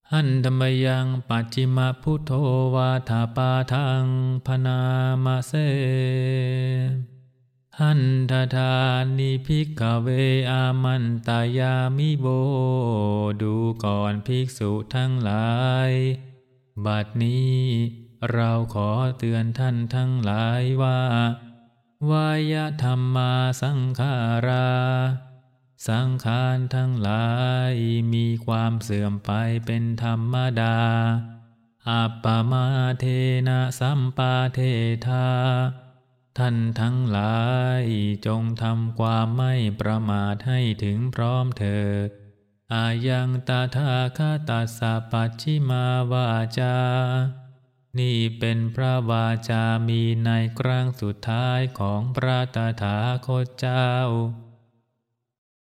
หันธรรมยังปัจฉิมพุทโธวาทาปาทังพนามเสหันทธานิภิกขเวอามันตายามิโบดูก่อนภิกษุทั้งหลายบัดนี้เราขอเตือนท่านทั้งหลายว่าวายธรรมาสังขาราสังขารทั้งหลายมีความเสื่อมไปเป็นธรรมดาอัปปมาเทนะสัมปาเทธาท่านทั้งหลายจงทำความไม่ประมาทให้ถึงพร้อมเถิดอายังตถาคตัสสะปัจฉิมาวาจานี่เป็นพระวาจามีในครั้งสุดท้ายของพระตถาคตเจ้า